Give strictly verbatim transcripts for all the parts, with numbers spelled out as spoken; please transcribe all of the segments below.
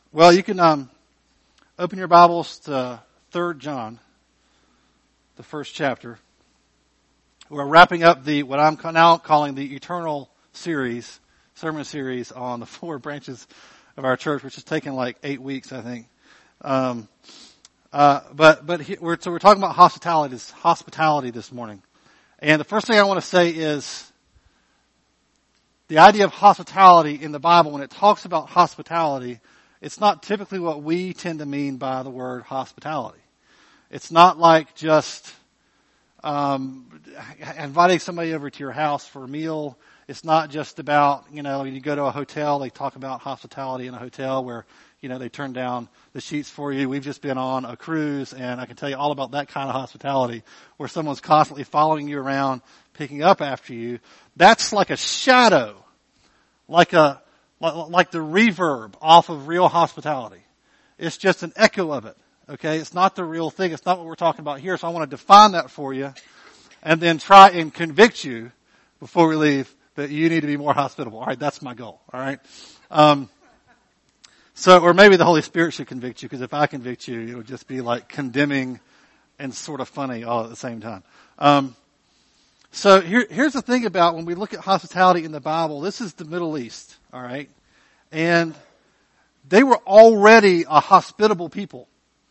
Well, you can um, open your Bibles to Third John, the first chapter. We're wrapping up the what I'm now calling the Eternal series, sermon series on the four branches of our church, which has taken like eight weeks, I think. Um, uh, but but he, we're so we're talking about hospitality, this hospitality this morning, and the first thing I want to say is the idea of hospitality in the Bible. When it talks about hospitality, it's not typically what we tend to mean by the word hospitality. It's not like just um, inviting somebody over to your house for a meal. It's not just about, you know, you go to a hotel, they talk about hospitality in a hotel where, you know, they turn down the sheets for you. We've just been on a cruise, and I can tell you all about that kind of hospitality where someone's constantly following you around, picking up after you. That's like a shadow, like a like the reverb off of real hospitality. It's just an echo of it, okay? It's not the real thing. It's not what we're talking about here. So I want to define that for you and then try and convict you before we leave that you need to be more hospitable. All right, that's my goal, all right? Um, so, or maybe the Holy Spirit should convict you, because if I convict you, it'll just be like condemning and sort of funny all at the same time. Um, so here, here's the thing about when we look at hospitality in the Bible. This is the Middle East. All right. And they were already a hospitable people.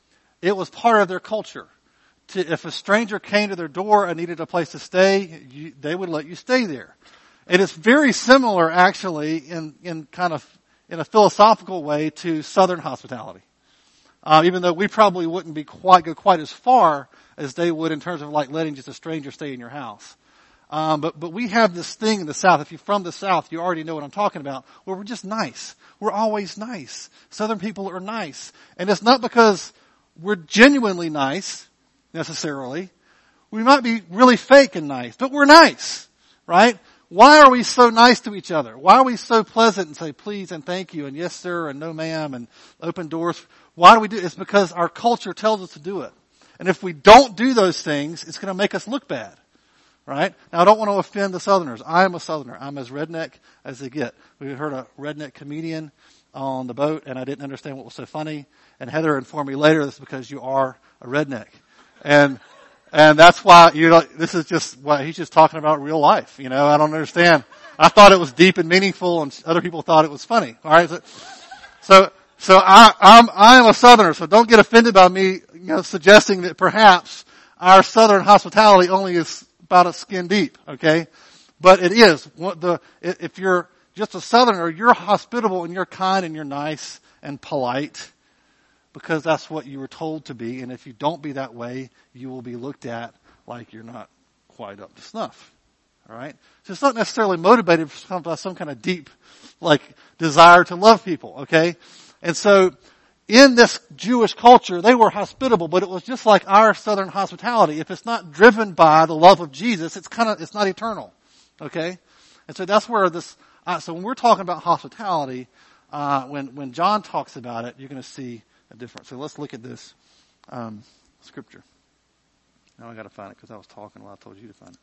It was part of their culture. To, if a stranger came to their door and needed a place to stay, you, they would let you stay there. And it's very similar, actually, in, in kind of, in a philosophical way to Southern hospitality. Uh, even though we probably wouldn't be quite, go quite as far as they would in terms of like letting just a stranger stay in your house. Um, but, but we have this thing in the South. If you're from the South, you already know what I'm talking about, where we're just nice. We're always nice. Southern people are nice. And it's not because we're genuinely nice, necessarily. We might be really fake and nice, but we're nice, right? Why are we so nice to each other? Why are we so pleasant and say please and thank you and yes sir and no ma'am and open doors? Why do we do it? It's because our culture tells us to do it. And if we don't do those things, it's going to make us look bad. Right? Now, I don't want to offend the Southerners. I am a Southerner. I'm as redneck as they get. We heard a redneck comedian on the boat, and I didn't understand what was so funny. And Heather informed me later this is because you are a redneck. And, and that's why, you know, this is just what he's just talking about real life. You know, I don't understand. I thought it was deep and meaningful, and other people thought it was funny. All right? So, so, so I, I'm, I am a Southerner, so don't get offended by me, you know, suggesting that perhaps our Southern hospitality only is about a skin deep, okay? But it is. The, if you're just a Southerner, you're hospitable and you're kind and you're nice and polite because that's what you were told to be. And if you don't be that way, you will be looked at like you're not quite up to snuff. All right? So it's not necessarily motivated by some kind of deep, like, desire to love people, okay? And so in this Jewish culture, they were hospitable, but it was just like our Southern hospitality. If it's not driven by the love of Jesus, it's kind of, it's not eternal. Okay? And so that's where this, uh, so when we're talking about hospitality, uh, when, when John talks about it, you're going to see a difference. So let's look at this, um, scripture. Now I got to find it because I was talking while I told you to find it.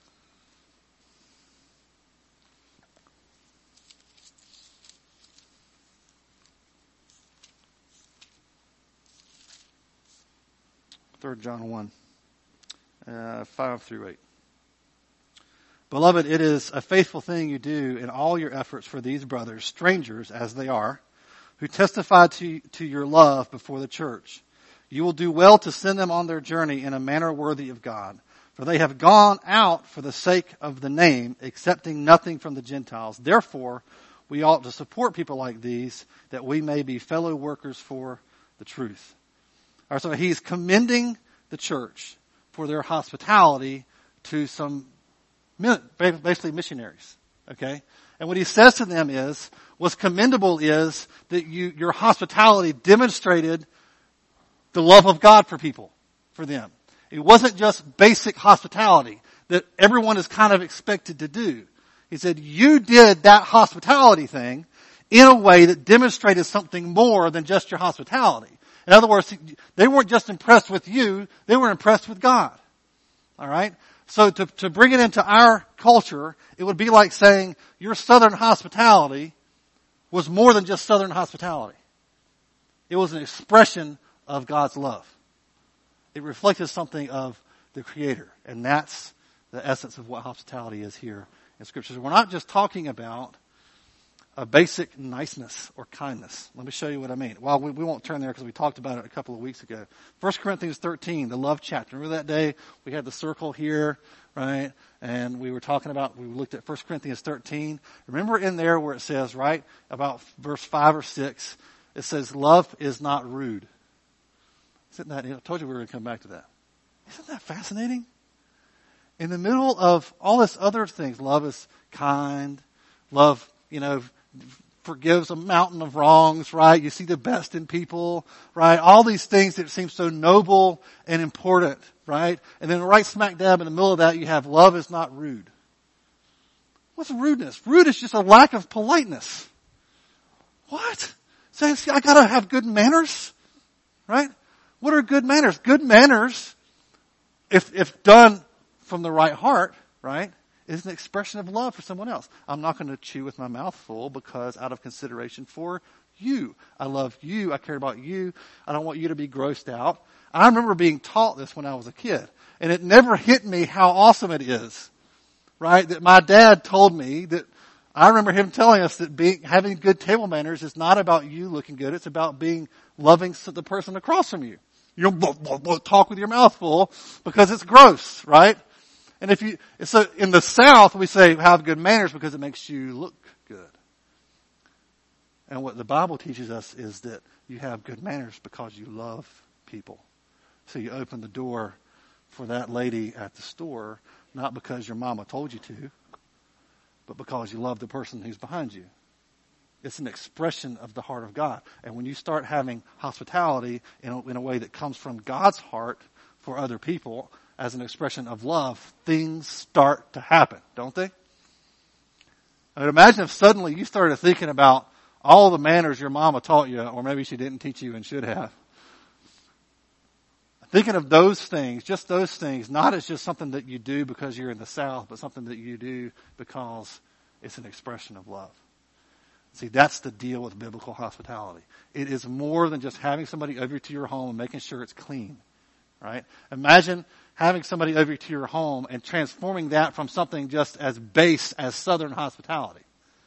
Third John one, uh, five through eight. Beloved, it is a faithful thing you do in all your efforts for these brothers, strangers as they are, who testify to, to your love before the church. You will do well to send them on their journey in a manner worthy of God, for they have gone out for the sake of the name, accepting nothing from the Gentiles. Therefore, we ought to support people like these, that we may be fellow workers for the truth. All right, so he's commending the church for their hospitality to some, basically missionaries. Okay? And what he says to them is, what's commendable is that you, your hospitality demonstrated the love of God for people, for them. It wasn't just basic hospitality that everyone is kind of expected to do. He said, you did that hospitality thing in a way that demonstrated something more than just your hospitality. In other words, they weren't just impressed with you, they were impressed with God. All right? So to, to bring it into our culture, it would be like saying your Southern hospitality was more than just Southern hospitality. It was an expression of God's love. It reflected something of the Creator. And that's the essence of what hospitality is here in Scripture. We're not just talking about a basic niceness or kindness. Let me show you what I mean. Well, we, we won't turn there because we talked about it a couple of weeks ago. First Corinthians thirteen, the love chapter. Remember that day we had the circle here, right? And we were talking about, we looked at First Corinthians thirteen. Remember in there where it says, right, about verse five or six, it says, love is not rude. Isn't that, I told you we were going to come back to that. Isn't that fascinating? In the middle of all this other things, love is kind, love, you know, forgives a mountain of wrongs, right? You see the best in people, right? All these things that seem so noble and important, right? And then right smack dab in the middle of that, you have love is not rude. What's rudeness? Rude is just a lack of politeness. What? Saying, see, I gotta have good manners, right? What are good manners? Good manners, if, if done from the right heart, right, is an expression of love for someone else. I'm not going to chew with my mouth full because out of consideration for you. I love you. I care about you. I don't want you to be grossed out. I remember being taught this when I was a kid, and it never hit me how awesome it is, right? That my dad told me that, I remember him telling us that being, having good table manners is not about you looking good. It's about being loving the person across from you. You don't talk with your mouth full because it's gross, right? And if you, so in the South, we say have good manners because it makes you look good. And what the Bible teaches us is that you have good manners because you love people. So you open the door for that lady at the store, not because your mama told you to, but because you love the person who's behind you. It's an expression of the heart of God. And when you start having hospitality in a, in a way that comes from God's heart for other people, as an expression of love, things start to happen, don't they? I mean, imagine if suddenly you started thinking about all the manners your mama taught you, or maybe she didn't teach you and should have. Thinking of those things, just those things, not as just something that you do because you're in the South, but something that you do because it's an expression of love. See, that's the deal with biblical hospitality. It is more than just having somebody over to your home and making sure it's clean, right? Imagine having somebody over to your home and transforming that from something just as base as Southern hospitality.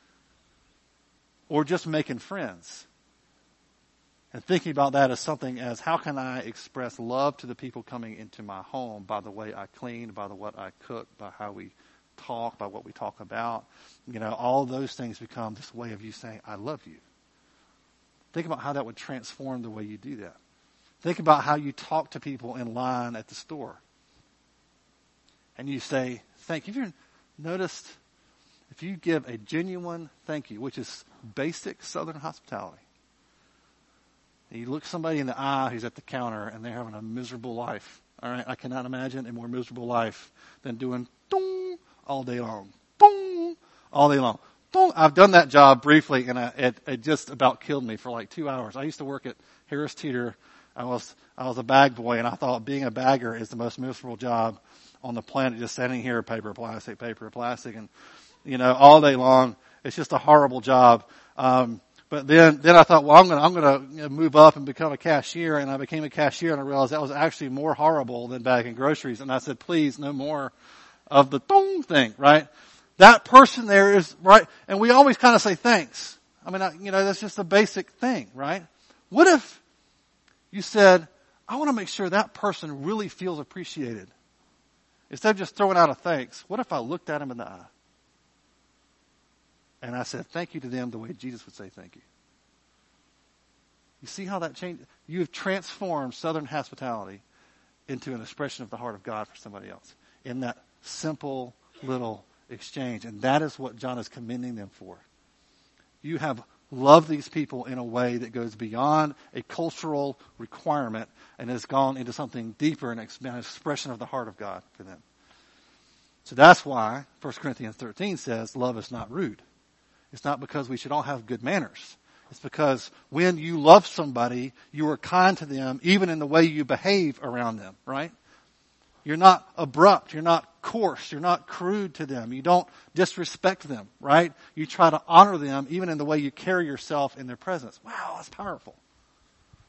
Or just making friends. And thinking about that as something as, how can I express love to the people coming into my home by the way I clean, by the what I cook, by how we talk, by what we talk about. You know, all those things become this way of you saying, I love you. Think about how that would transform the way you do that. Think about how you talk to people in line at the store. And you say, thank you. Have you ever noticed, if you give a genuine thank you, which is basic Southern hospitality, and you look somebody in the eye who's at the counter and they're having a miserable life. All right, I cannot imagine a more miserable life than doing dong all day long. Dong all day long. Dong. I've done that job briefly, and I, it, it just about killed me for like two hours. I used to work at Harris Teeter. I was I was a bag boy, and I thought being a bagger is the most miserable job on the planet, just standing here, paper, plastic, paper, plastic, and, you know, all day long. It's just a horrible job. Um, but then, then I thought, well, I'm gonna, I'm gonna you know, move up and become a cashier, and I became a cashier, and I realized that was actually more horrible than bagging groceries. And I said, please, no more of the dong thing, right? That person there is, right? And we always kind of say thanks. I mean, I, you know, that's just a basic thing, right? What if you said, I want to make sure that person really feels appreciated? Instead of just throwing out a thanks, what if I looked at him in the eye and I said thank you to them the way Jesus would say thank you? You see how that changed? You have transformed Southern hospitality into an expression of the heart of God for somebody else in that simple little exchange. And that is what John is commending them for. You have loved these people in a way that goes beyond a cultural requirement and has gone into something deeper, an expression of the heart of God for them. So that's why First Corinthians thirteen says love is not rude. It's not because we should all have good manners. It's because when you love somebody, you are kind to them, even in the way you behave around them, right? You're not abrupt. You're not coarse. You're not crude to them. You don't disrespect them, right? You try to honor them even in the way you carry yourself in their presence. Wow, that's powerful.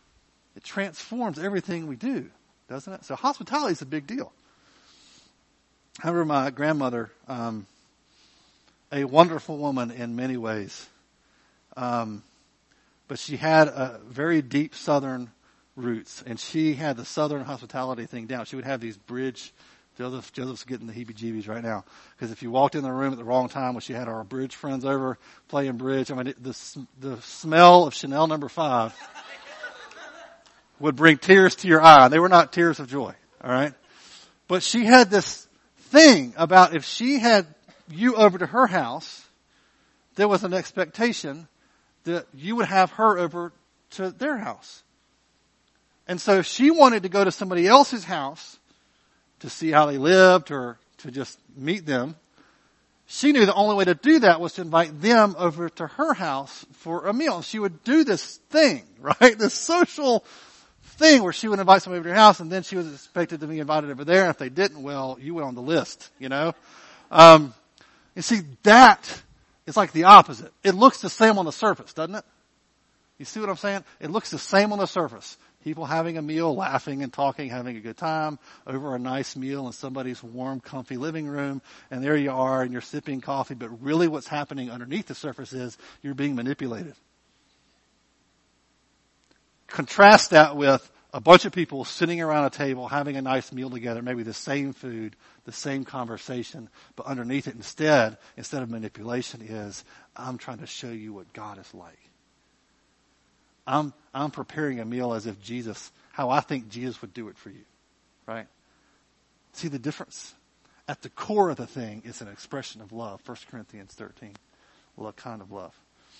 It transforms everything we do, doesn't it? So hospitality is a big deal. I remember my grandmother, um, a wonderful woman in many ways, um, but she had a very deep Southern roots, and she had the Southern hospitality thing down. She would have these bridge. Joseph, Joseph's getting the heebie-jeebies right now, because if you walked in the room at the wrong time when she had our bridge friends over playing bridge, I mean, it, the the smell of Chanel Number Five would bring tears to your eye. They were not tears of joy, all right? But she had this thing about if she had you over to her house, there was an expectation that you would have her over to their house. And so if she wanted to go to somebody else's house to see how they lived or to just meet them, she knew the only way to do that was to invite them over to her house for a meal. She would do this thing, right? This social thing where she would invite somebody over to her house, and then she was expected to be invited over there. And if they didn't, well, you went on the list, you know? Um, you see, that is like the opposite. It looks the same on the surface, doesn't it? You see what I'm saying? It looks the same on the surface. People having a meal, laughing and talking, having a good time over a nice meal in somebody's warm, comfy living room. And there you are, and you're sipping coffee. But really what's happening underneath the surface is you're being manipulated. Contrast that with a bunch of people sitting around a table having a nice meal together, maybe the same food, the same conversation, but underneath it instead, instead of manipulation is, I'm trying to show you what God is like. I'm, I'm preparing a meal as if Jesus, how I think Jesus would do it for you, right? See the difference? At the core of the thing is an expression of love. First Corinthians thirteen, what kind of love?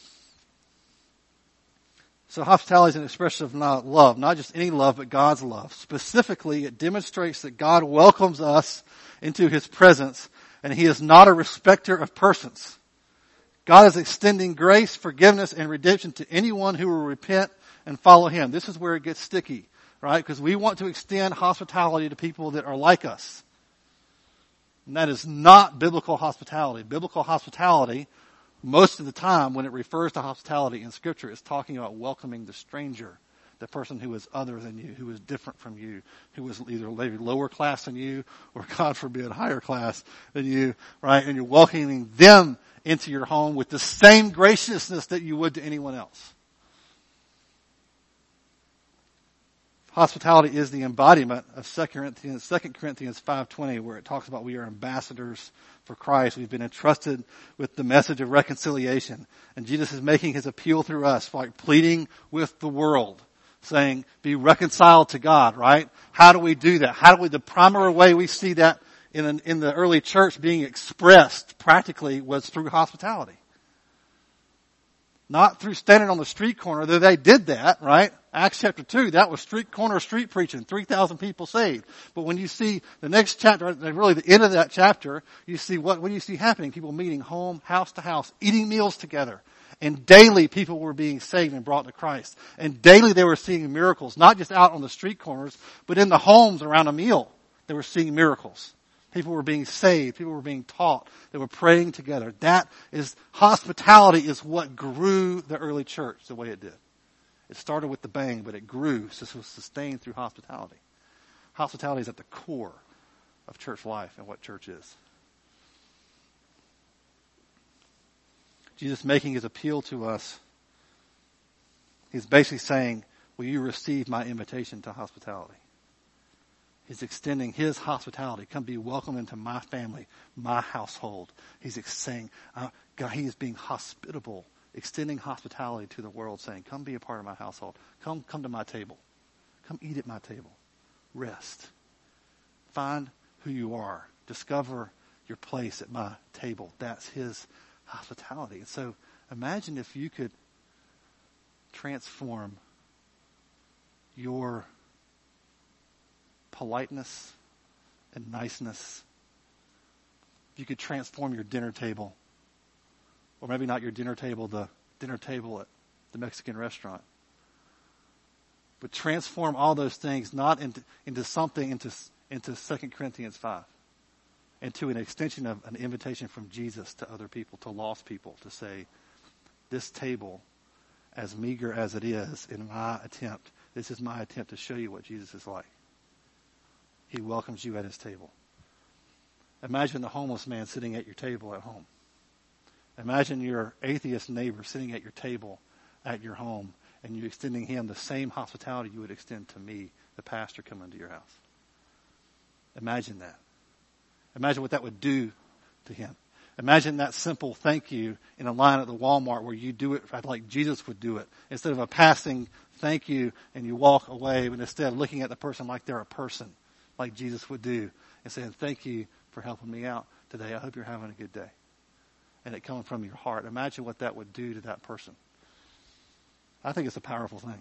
So hospitality is an expression of not love, not just any love, but God's love. Specifically, it demonstrates that God welcomes us into His presence, and He is not a respecter of persons. God is extending grace, forgiveness, and redemption to anyone who will repent and follow Him. This is where it gets sticky, right? Because we want to extend hospitality to people that are like us. And that is not biblical hospitality. Biblical hospitality, most of the time when it refers to hospitality in Scripture, is talking about welcoming the stranger, the person who is other than you, who is different from you, who is either lower class than you or, God forbid, higher class than you, right? And you're welcoming them into your home with the same graciousness that you would to anyone else. Hospitality is the embodiment of Second Corinthians, Second Corinthians five twenty, where it talks about we are ambassadors for Christ. We've been entrusted with the message of reconciliation. And Jesus is making His appeal through us, like pleading with the world, saying, be reconciled to God, right? How do we do that? How do we, the primary way we see that in, an, in the early church being expressed practically was through hospitality. Not through standing on the street corner, though they did that, right? Acts chapter two, that was street corner street preaching, three thousand people saved. But when you see the next chapter, really the end of that chapter, you see what, what do you see happening? People meeting home, house to house, eating meals together. And daily people were being saved and brought to Christ. And daily they were seeing miracles, not just out on the street corners, but in the homes around a meal. They were seeing miracles. People were being saved. People were being taught. They were praying together. That is, hospitality is what grew the early church the way it did. It started with the bang, but it grew. So it was sustained through hospitality. Hospitality is at the core of church life and what church is. Jesus making His appeal to us, He's basically saying, will you receive my invitation to hospitality? He's extending His hospitality. Come be welcome into my family, my household. He's saying, uh, God, He is being hospitable, extending hospitality to the world, saying, come be a part of my household. Come, come to my table. Come eat at my table. Rest. Find who you are. Discover your place at my table. That's His hospitality. And so imagine if you could transform your politeness and niceness. If you could transform your dinner table, or maybe not your dinner table, the dinner table at the Mexican restaurant, but transform all those things not into, into something, into, into Second Corinthians five, into an extension of an invitation from Jesus to other people, to lost people, to say, this table, as meager as it is in my attempt This is my attempt to show you what Jesus is like. He welcomes you at his table. Imagine the homeless man sitting at your table at home. Imagine your atheist neighbor sitting at your table at your home, and you extending him the same hospitality you would extend to me, the pastor, coming to your house. Imagine that. Imagine what that would do to him. Imagine that simple thank you in a line at the Walmart where you do it like Jesus would do it. Instead of a passing thank you and you walk away, but instead of looking at the person like they're a person, like Jesus would do, and saying, thank you for helping me out today. I hope you're having a good day. And it coming from your heart. Imagine what that would do to that person. I think it's a powerful thing.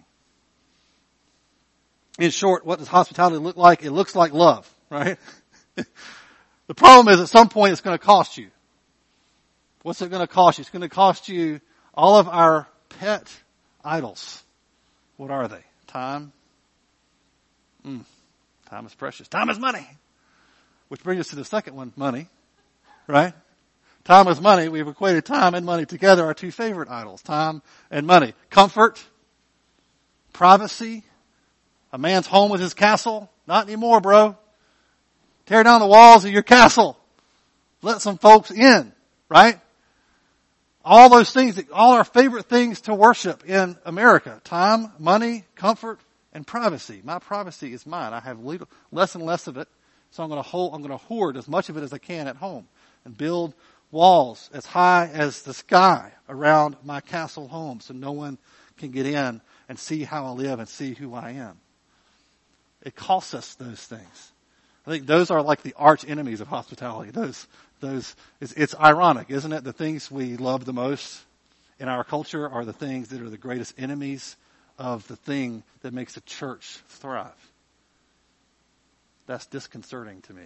In short, what does hospitality look like? It looks like love, right? The problem is at some point it's going to cost you. What's it going to cost you? It's going to cost you all of our pet idols. What are they? Time. Mm, time is precious. Time is money. Which brings us to the second one, money. Right? Time is money. We've equated time and money together, our two favorite idols. Time and money. Comfort. Privacy. A man's home is his castle. Not anymore, bro. Tear down the walls of your castle. Let some folks in. Right? All those things, that, all our favorite things to worship in America. Time, money, comfort, and privacy. My privacy is mine. I have little, less and less of it. So I'm going to hold, I'm going to hoard as much of it as I can at home and build walls as high as the sky around my castle home so no one can get in and see how I live and see who I am. It costs us those things. I think those are like the arch enemies of hospitality. Those, those, it's, it's ironic, isn't it? The things we love the most in our culture are the things that are the greatest enemies of the thing that makes a church thrive. That's disconcerting to me.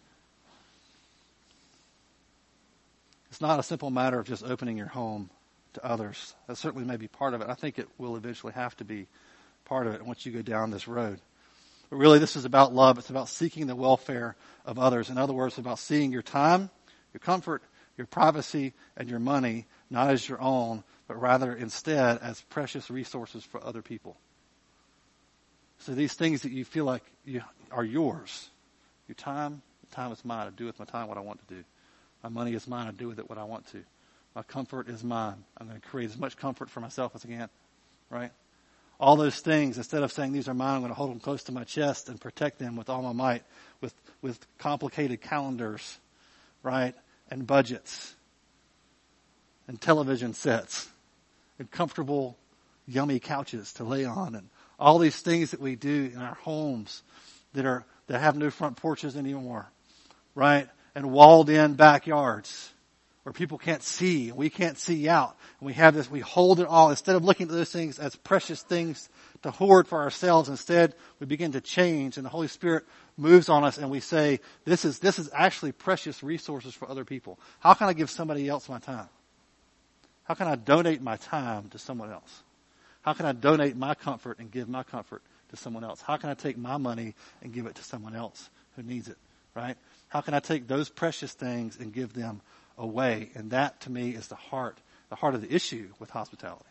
It's not a simple matter of just opening your home to others. That certainly may be part of it. I think it will eventually have to be part of it once you go down this road. But really, this is about love. It's about seeking the welfare of others. In other words, it's about seeing your time, your comfort, your privacy, and your money not as your own, but rather instead as precious resources for other people. So these things that you feel like you are yours. Your time, time is mine. I do with my time what I want to do. My money is mine. I do with it what I want to. My comfort is mine. I'm going to create as much comfort for myself as I can. Right? All those things, instead of saying these are mine, I'm going to hold them close to my chest and protect them with all my might, with, with complicated calendars, right? And budgets, and television sets, and comfortable, yummy couches to lay on, and all these things that we do in our homes that are, that have no front porches anymore, right? And walled in backyards where people can't see and we can't see out. And we have this, we hold it all. Instead of looking at those things as precious things to hoard for ourselves, instead we begin to change and the Holy Spirit moves on us and we say, this is, this is actually precious resources for other people. How can I give somebody else my time? How can I donate my time to someone else? How can I donate my comfort and give my comfort to someone else? How can I take my money and give it to someone else who needs it, right? How can I take those precious things and give them away? And that, to me, is the heart, the heart of the issue with hospitality.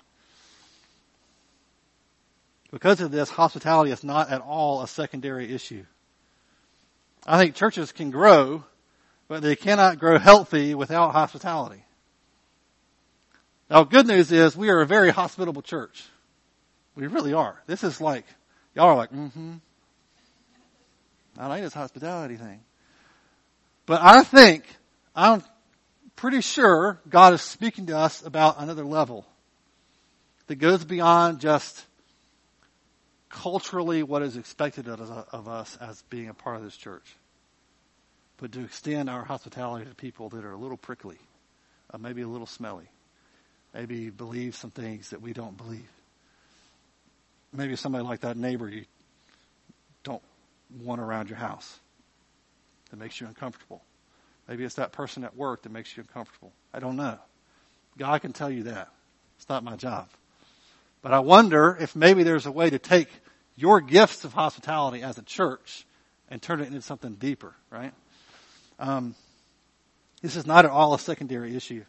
Because of this, hospitality is not at all a secondary issue. I think churches can grow, but they cannot grow healthy without hospitality. Now, good news is we are a very hospitable church. We really are. This is like, y'all are like, mm-hmm. I like this hospitality thing. But I think, I'm pretty sure God is speaking to us about another level that goes beyond just culturally what is expected of us, of us as being a part of this church, but to extend our hospitality to people that are a little prickly, uh, maybe a little smelly, maybe believe some things that we don't believe. Maybe somebody like that neighbor you don't want around your house that makes you uncomfortable. Maybe it's that person at work that makes you uncomfortable. I don't know. God can tell you that. It's not my job. But I wonder if maybe there's a way to take your gifts of hospitality as a church and turn it into something deeper, right? Um, this is not at all a secondary issue.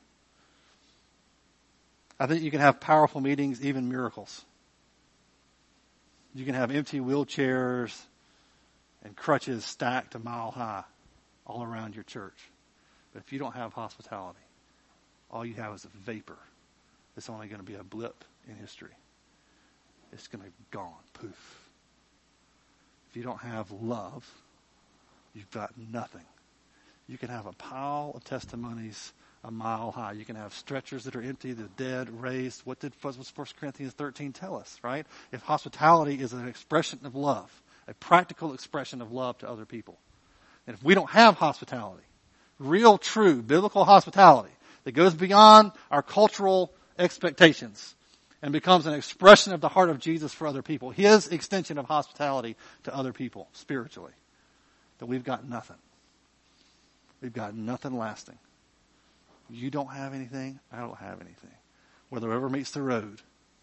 I think you can have powerful meetings, even miracles. You can have empty wheelchairs and crutches stacked a mile high all around your church. But if you don't have hospitality, all you have is a vapor. It's only going to be a blip in history. It's going to be gone, poof. If you don't have love, you've got nothing. You can have a pile of testimonies a mile high. You can have stretchers that are empty, the dead raised. What did First Corinthians thirteen tell us, right? If hospitality is an expression of love, a practical expression of love to other people. And if we don't have hospitality, real, true, biblical hospitality that goes beyond our cultural expectations and becomes an expression of the heart of Jesus for other people, his extension of hospitality to other people spiritually, then we've got nothing. We've got nothing lasting. You don't have anything, I don't have anything. Where the rubber meets the road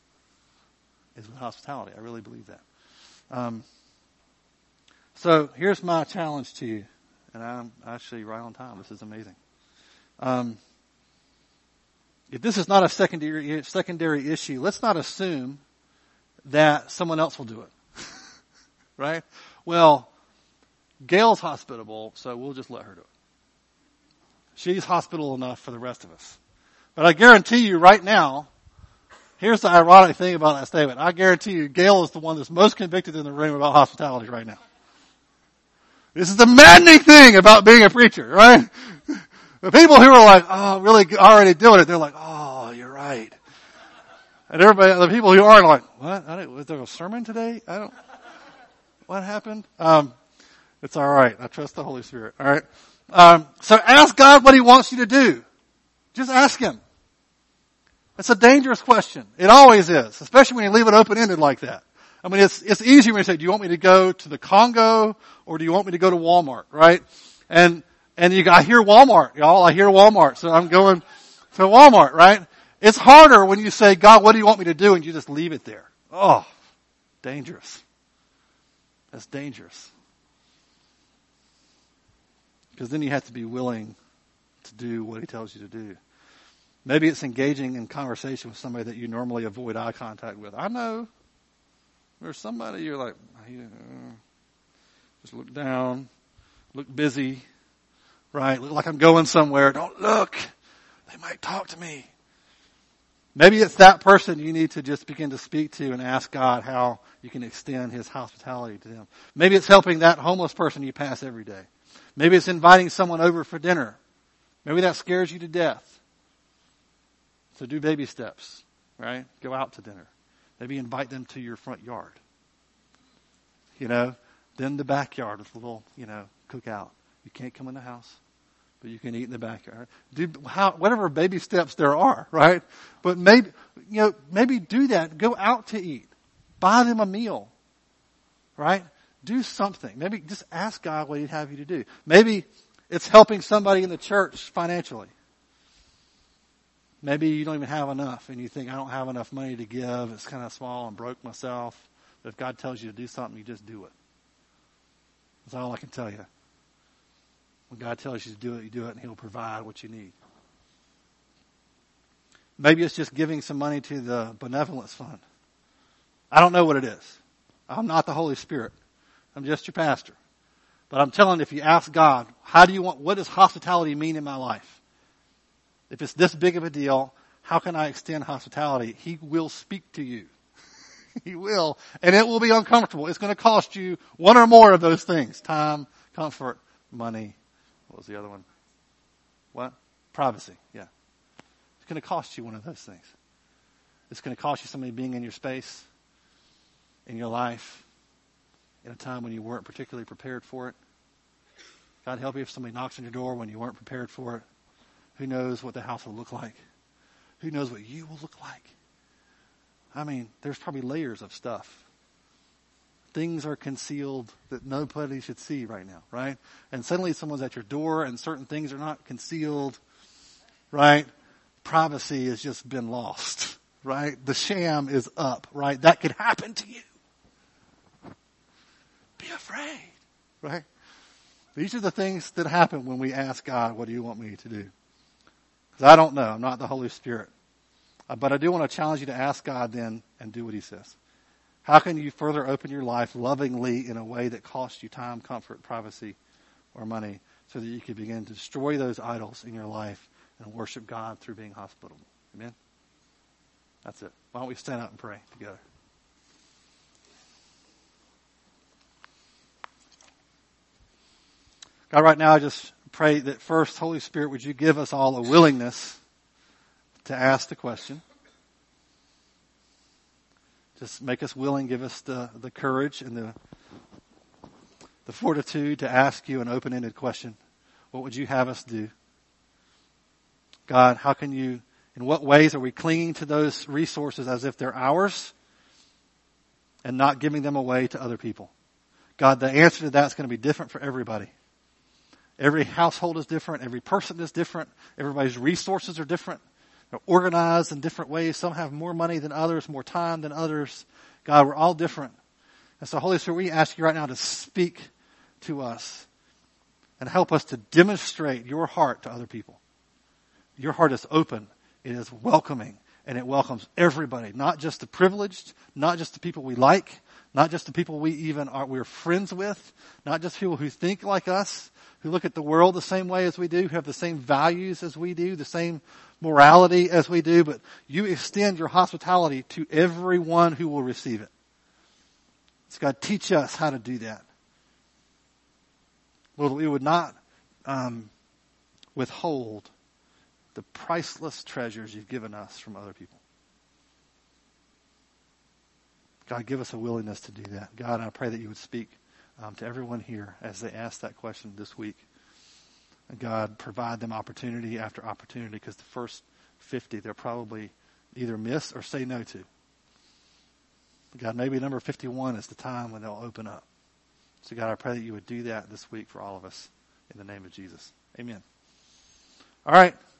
is with hospitality. I really believe that. Um, so here's my challenge to you. And I'm actually right on time. This is amazing. Um, if this is not a secondary secondary issue, let's not assume that someone else will do it. Right? Well, Gail's hospitable, so we'll just let her do it. She's hospitable enough for the rest of us. But I guarantee you right now, here's the ironic thing about that statement. I guarantee you Gail is the one that's most convicted in the room about hospitality right now. This is the maddening thing about being a preacher, right? The people who are like, oh, really already doing it, they're like, oh, you're right. And everybody, the people who aren't like, what? I didn't, was there a sermon today? I don't, what happened? Um, it's alright. I trust the Holy Spirit, alright? Um, so ask God what He wants you to do. Just ask Him. It's a dangerous question. It always is, especially when you leave it open-ended like that. I mean, it's, it's easy when you say, do you want me to go to the Congo or do you want me to go to Walmart, right? And, and you, I hear Walmart, y'all. I hear Walmart. So I'm going to Walmart, right? It's harder when you say, God, what do you want me to do? And you just leave it there. Oh, dangerous. That's dangerous. Because then you have to be willing to do what He tells you to do. Maybe it's engaging in conversation with somebody that you normally avoid eye contact with. I know. There's somebody you're like, yeah, just look down, look busy, right? Look like I'm going somewhere. Don't look. They might talk to me. Maybe it's that person you need to just begin to speak to and ask God how you can extend His hospitality to them. Maybe it's helping that homeless person you pass every day. Maybe it's inviting someone over for dinner. Maybe that scares you to death. So do baby steps, right? Go out to dinner. Maybe invite them to your front yard. You know, then the backyard with a little, you know, cookout. You can't come in the house, but you can eat in the backyard. Do how, whatever baby steps there are, right? But maybe, you know, maybe do that. Go out to eat. Buy them a meal, right? Do something. Maybe just ask God what He'd have you to do. Maybe it's helping somebody in the church financially. Maybe you don't even have enough and you think, I don't have enough money to give. It's kind of small. I'm broke myself. But if God tells you to do something, you just do it. That's all I can tell you. When God tells you to do it, you do it and He'll provide what you need. Maybe it's just giving some money to the benevolence fund. I don't know what it is. I'm not the Holy Spirit. I'm just your pastor. But I'm telling you, if you ask God, how do you want, what does hospitality mean in my life? If it's this big of a deal, how can I extend hospitality? He will speak to you. He will. And it will be uncomfortable. It's going to cost you one or more of those things. Time, comfort, money. What was the other one? What? Privacy. Yeah. It's going to cost you one of those things. It's going to cost you somebody being in your space, in your life, in a time when you weren't particularly prepared for it. God help you if somebody knocks on your door when you weren't prepared for it. Who knows what the house will look like? Who knows what you will look like? I mean, there's probably layers of stuff. Things are concealed that nobody should see right now, right? And suddenly someone's at your door and certain things are not concealed, right? Privacy has just been lost, right? The sham is up, right? That could happen to you. Be afraid, right? These are the things that happen when we ask God, what do you want me to do? Because I don't know. I'm not the Holy Spirit. Uh, but I do want to challenge you to ask God then and do what He says. How can you further open your life lovingly in a way that costs you time, comfort, privacy, or money so that you can begin to destroy those idols in your life and worship God through being hospitable? Amen? That's it. Why don't we stand up and pray together? God, right now I just pray that first, Holy Spirit, would you give us all a willingness to ask the question. Just make us willing, give us the, the courage and the the fortitude to ask you an open-ended question. What would you have us do? God, how can you, in what ways are we clinging to those resources as if they're ours and not giving them away to other people? God, the answer to that is going to be different for everybody. Every household is different. Every person is different. Everybody's resources are different. They're organized in different ways. Some have more money than others, more time than others. God, we're all different. And so, Holy Spirit, we ask you right now to speak to us and help us to demonstrate your heart to other people. Your heart is open. It is welcoming. And it welcomes everybody, not just the privileged, not just the people we like, not just the people we even are, we're friends with, not just people who think like us, who look at the world the same way as we do, who have the same values as we do, the same morality as we do, but you extend your hospitality to everyone who will receive it. So God, teach us how to do that. Lord, we would not um, withhold the priceless treasures you've given us from other people. God, give us a willingness to do that. God, I pray that you would speak um, to everyone here as they ask that question this week. And God, provide them opportunity after opportunity, because the first fifty they'll probably either miss or say no to. God, maybe number fifty-one is the time when they'll open up. So God, I pray that you would do that this week for all of us in the name of Jesus. Amen. All right.